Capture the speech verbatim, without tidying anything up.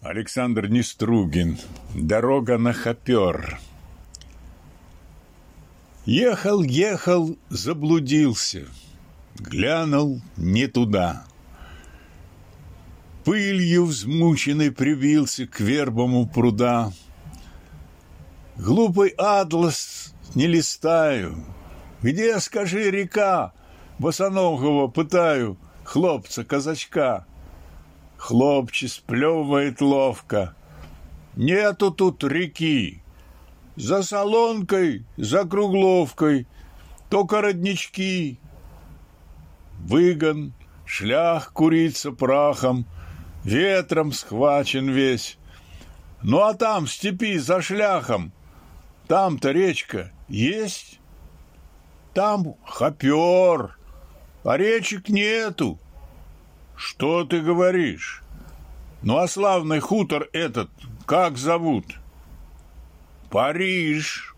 Александр Нестругин. Дорога на Хопер. Ехал, ехал, заблудился. Глянул не туда. Пылью взмученный прибился к вербам пруда. Глупый атлас не листаю. Где, скажи, река? Босоногого пытаю хлопца-казачка. Хлопче сплевывает ловко. Нету тут реки. За солонкой, за кругловкой только роднички. Выгон, шлях курится прахом, ветром схвачен весь. Ну а там, в степи, за шляхом, там-то речка есть? Там Хопер, а речек нету. Что ты говоришь? Ну а славный хутор этот как зовут? Париж.